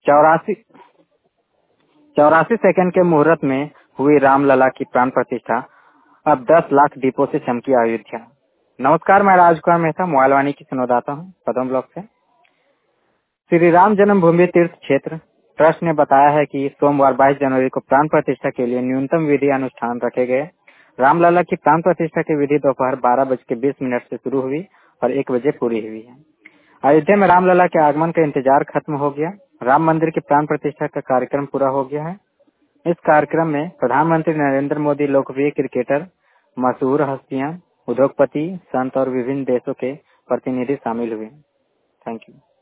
चौरासी 84 सेकंड के मुहूर्त में हुई रामलला की प्राण प्रतिष्ठा। अब 10 लाख दीपों से चमकी अयोध्या। नमस्कार, मैं राजकुमार मेहता मोबाइलवाणी की संवाददाता हूँ पदम ब्लॉक से। श्री राम जन्मभूमि तीर्थ क्षेत्र ट्रस्ट ने बताया है कि सोमवार 22 जनवरी को प्राण प्रतिष्ठा के लिए न्यूनतम विधि अनुष्ठान रखे गए। रामलला की प्राण प्रतिष्ठा की विधि दोपहर 12:20 से शुरू हुई और 1 बजे पूरी हुई है। अयोध्या में रामलला के आगमन का इंतजार खत्म हो गया। राम मंदिर की प्राण प्रतिष्ठा का कार्यक्रम पूरा हो गया है। इस कार्यक्रम में प्रधानमंत्री नरेंद्र मोदी, लोकप्रिय क्रिकेटर, मशहूर हस्तियां, उद्योगपति, संत और विभिन्न देशों के प्रतिनिधि शामिल हुए। Thank you.